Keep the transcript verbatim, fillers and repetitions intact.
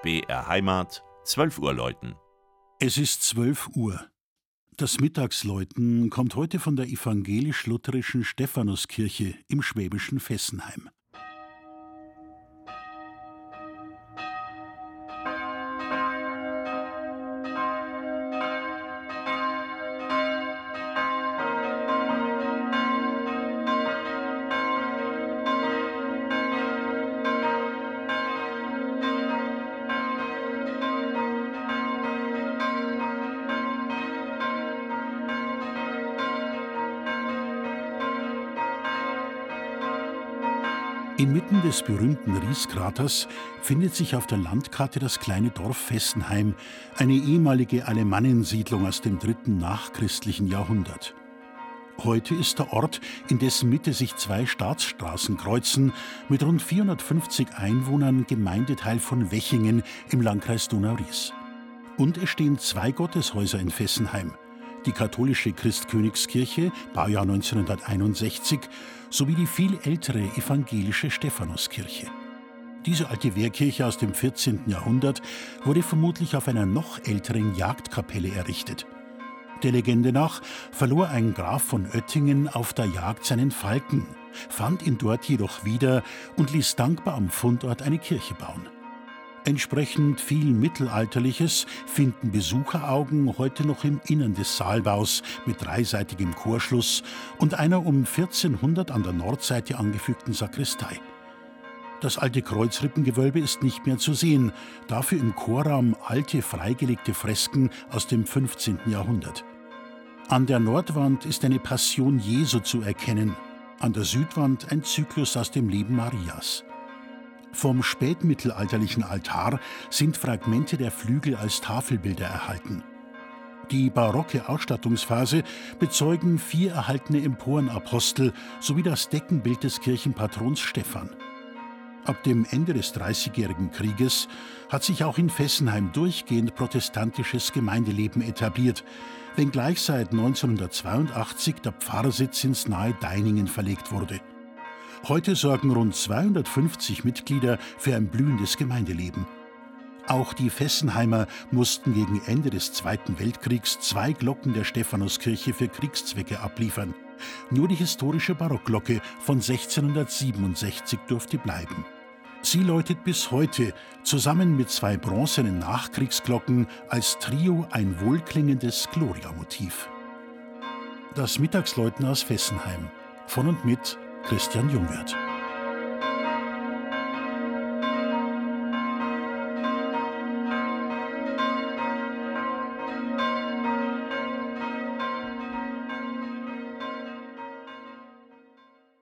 B R Heimat, zwölf Uhr läuten. Es ist zwölf Uhr. Das Mittagsläuten kommt heute von der evangelisch-lutherischen Stephanuskirche im schwäbischen Fessenheim. Inmitten des berühmten Rieskraters findet sich auf der Landkarte das kleine Dorf Fessenheim, eine ehemalige Alemannensiedlung aus dem dritten nachchristlichen Jahrhundert. Heute ist der Ort, in dessen Mitte sich zwei Staatsstraßen kreuzen, mit rund vierhundertfünfzig Einwohnern Gemeindeteil von Wechingen im Landkreis Donau-Ries. Und es stehen zwei Gotteshäuser in Fessenheim: die katholische Christkönigskirche, Baujahr neunzehnhunderteinundsechzig, sowie die viel ältere evangelische Stephanuskirche. Diese alte Wehrkirche aus dem vierzehnten Jahrhundert wurde vermutlich auf einer noch älteren Jagdkapelle errichtet. Der Legende nach verlor ein Graf von Oettingen auf der Jagd seinen Falken, fand ihn dort jedoch wieder und ließ dankbar am Fundort eine Kirche bauen. Entsprechend viel Mittelalterliches finden Besucheraugen heute noch im Innern des Saalbaus mit dreiseitigem Chorschluss und einer um vierzehnhundert an der Nordseite angefügten Sakristei. Das alte Kreuzrippengewölbe ist nicht mehr zu sehen, dafür im Chorraum alte freigelegte Fresken aus dem fünfzehnten Jahrhundert. An der Nordwand ist eine Passion Jesu zu erkennen, an der Südwand ein Zyklus aus dem Leben Marias. Vom spätmittelalterlichen Altar sind Fragmente der Flügel als Tafelbilder erhalten. Die barocke Ausstattungsphase bezeugen vier erhaltene Emporenapostel sowie das Deckenbild des Kirchenpatrons Stephan. Ab dem Ende des Dreißigjährigen Krieges hat sich auch in Fessenheim durchgehend protestantisches Gemeindeleben etabliert, wenngleich seit neunzehnhundertzweiundachtzig der Pfarrsitz ins nahe Deiningen verlegt wurde. Heute sorgen rund zweihundertfünfzig Mitglieder für ein blühendes Gemeindeleben. Auch die Fessenheimer mussten gegen Ende des Zweiten Weltkriegs zwei Glocken der Stephanuskirche für Kriegszwecke abliefern. Nur die historische Barockglocke von sechzehnhundertsiebenundsechzig durfte bleiben. Sie läutet bis heute zusammen mit zwei bronzenen Nachkriegsglocken als Trio ein wohlklingendes Gloria-Motiv. Das Mittagsläuten aus Fessenheim. Von und mit Christian Jungwirth.